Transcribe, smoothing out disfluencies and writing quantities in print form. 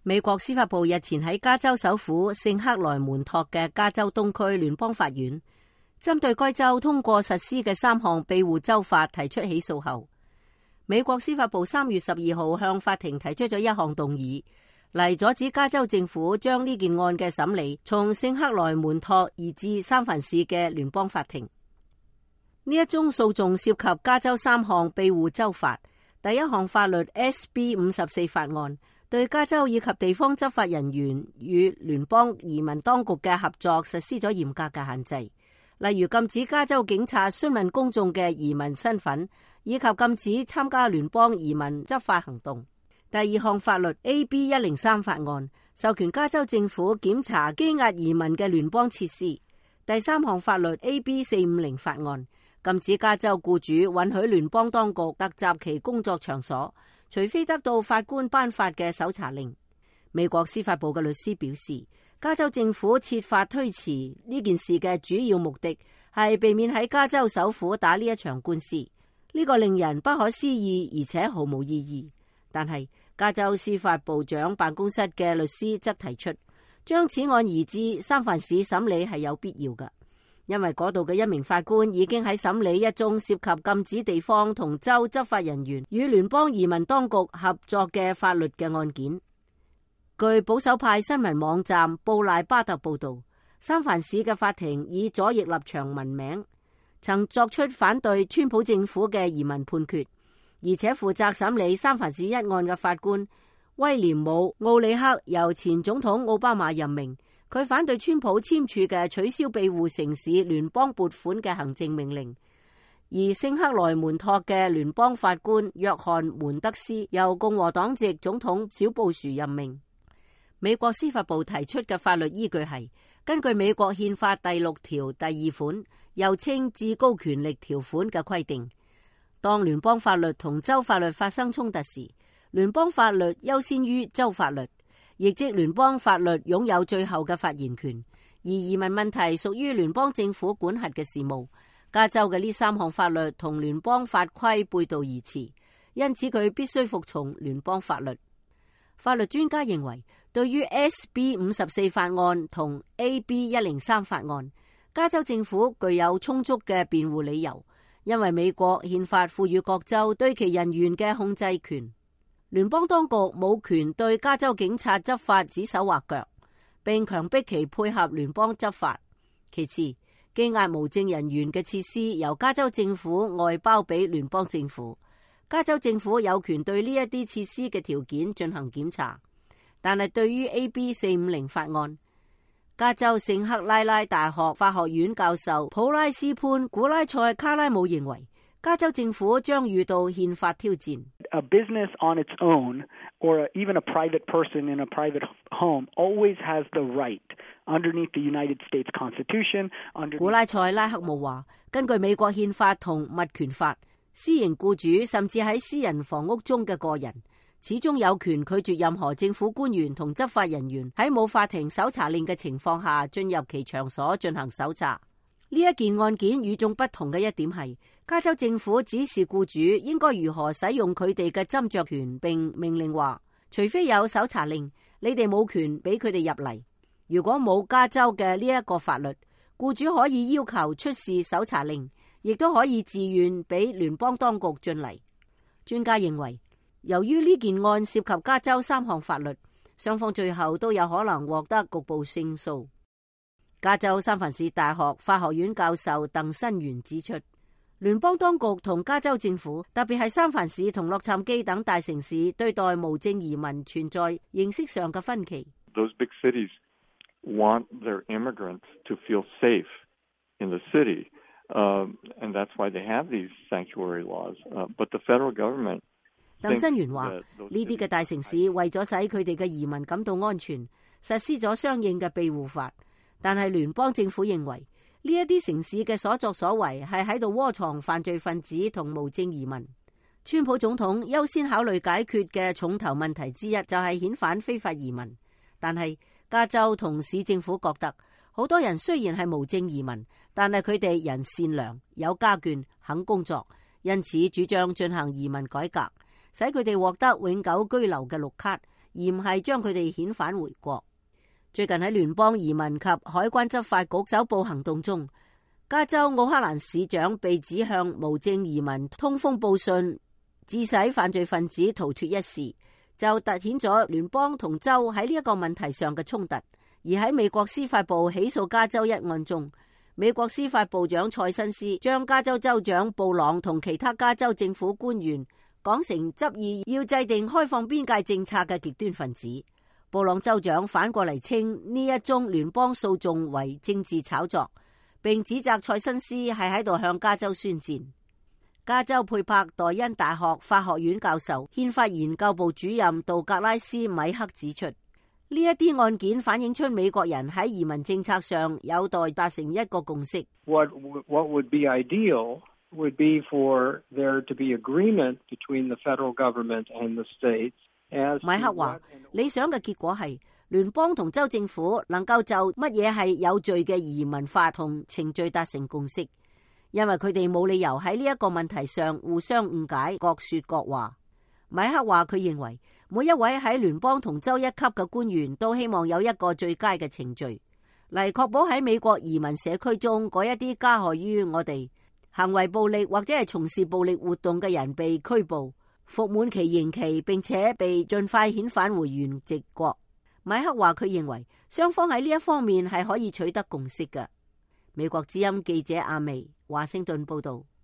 美國司法部日前喺加州首府聖克萊門托嘅加州東區聯邦法院，針對該州通過實施嘅3項庇護州法提出起訴後，美國司法部3月12號向法庭提出咗一項動議，嚟阻止加州政府將呢件案嘅審理從聖克萊門托移至三藩市嘅聯邦法庭。呢一宗訴訟涉及加州3項庇護州法。第一項法律 SB 54法案，對加州以及地方執法人員與聯邦移民當局嘅合作實施咗嚴格嘅限制，例如禁止加州警察詢問公眾嘅移民身份，以及禁止參加聯邦移民執法行動。第二項法律 AB 103法案，授權加州政府檢查羈押移民嘅聯邦設施。第三項法律 AB 450法案，禁止加州僱主允許聯邦當局突襲其工作場所，除非得到法官頒發嘅搜查令。美國司法部嘅律師表示，加州政府設法推遲呢件事嘅主要目的係避免喺加州首府打呢一場官司。呢個令人不可思議，而且毫無意義。但係加州司法部長辦公室嘅律師則提出，將此案移至三藩市審理係有必要嘅。因為嗰度嘅一名法官已經喺審理一宗涉及禁止地方同州執法人員與聯邦移民當局合作嘅法律嘅案件。據保守派新聞網站布賴巴特報道，三藩市嘅法庭以左翼立場聞名，曾作出反對川普政府嘅移民判決，而且負責審理三藩市一案嘅法官威廉姆奧里克由前總統奧巴馬任命。佢反對川普簽署嘅取消庇護城市聯邦撥款嘅行政命令，而聖克萊門托嘅聯邦法官約翰門德斯由共和黨籍總統小布殊任命。美國司法部提出嘅法律依據係根據美國憲法第6條第2款，又稱至高權力條款嘅規定，當聯邦法律同州法律發生衝突時，聯邦法律優先於州法律。亦即聯邦法律擁有最後嘅發言權，而移民問題屬於聯邦政府管轄嘅事務。加州嘅呢3項法律同聯邦法規背道而馳，因此佢必須服從聯邦法律。法律專家認為，對於 SB 54法案同 AB 103法案，加州政府具有充足嘅辯護理由，因為美國憲法賦予各州對其人員嘅控制權。聯邦當局冇權對加州警察執法指手畫腳，並強迫其配合聯邦執法。其次，羈押無證人員嘅設施由加州政府外包俾聯邦政府，加州政府有權對呢一啲設施嘅條件進行檢查。但係對於 AB 450法案，加州聖克拉拉大學法學院教授普拉斯潘古拉塞卡拉姆認為，加州政府將遇到憲法挑戰。 A business on its own, or even a private person in a private home, always has the right underneath the United States Constitution. 古拉塞拉克姆話，根據美國憲法同物權法，私營僱主甚至喺私人房屋中嘅個人，始終有權拒絕任何政府官員同執法人員喺冇法庭搜查令嘅情況下進入其場所進行搜查。呢一件案件與眾不同嘅一點係，加州政府指示僱主應該如何使用佢哋嘅斟酌權，並命令話，除非有搜查令，你哋冇權俾佢哋入嚟。如果冇加州嘅呢一個法律，僱主可以要求出示搜查令，亦都可以自願俾聯邦當局進嚟。專家認為，由於呢件案涉及加州3項法律，雙方最後都有可能獲得局部勝訴。加州三藩市大學法學院教授鄧新元指出，聯邦當局同加州政府，特別係三藩市同洛杉磯等大城市，對待無證移民存在認識上嘅分歧。 Those big cities want their immigrants to feel safe in the city, and that's why they have these sanctuary laws. But the federal government 鄧新元話，呢啲嘅大城市為咗使佢哋嘅移民感到安全，實施咗相應嘅庇護法。但係聯邦政府認為呢一啲城市嘅所作所為係喺度窩藏犯罪分子同無證移民。川普總統優先考慮解決嘅重頭問題之一就係遣返非法移民。但係加州同市政府覺得，好多人雖然係無證移民，但係佢哋人善良，有家眷，肯工作，因此主張進行移民改革，使佢哋獲得永久居留嘅綠卡， 而唔係將佢哋遣返回國。最近喺聯邦移民及海關執法局搜捕行動中，加州奧克蘭市長被指向無證移民通風報信，致使犯罪分子逃脫一事，就凸顯咗聯邦同州喺呢一個問題上嘅衝突。而喺美國司法部起訴加州一案中，美國司法部長蔡新斯將加州州長布朗同其他加州政府官員講成執意要制定開放邊界政策嘅極端分子。布朗州長反過嚟稱呢一宗聯邦訴訟為政治炒作，並指責蔡新斯係喺度向加州宣戰。加州佩珀代恩大學法學院教授、憲法研究部主任杜格拉斯米克指出，呢一啲案件反映出美國人喺移民政策上有待達成一個共識。 What would be ideal would be for there to be agreement between the federal government and the states. 米克話，理想嘅結果係聯邦同州政府能夠就乜嘢係有罪嘅移民法同程序達成共識，因為佢哋冇理由喺呢一個問題上互相誤解、各說各話。米克話佢認為每一位喺聯邦同州一級嘅官員都希望有一個最佳嘅程序，嚟確保喺美國移民社區中嗰一啲加害於我哋行為暴力或者係從事暴力活動嘅人被拘捕、服滿其刑期，並且被盡快遣返回原籍國。米克話佢認為雙方喺呢一方面係可以取得共識嘅。美國之音記者阿薇華盛頓報道。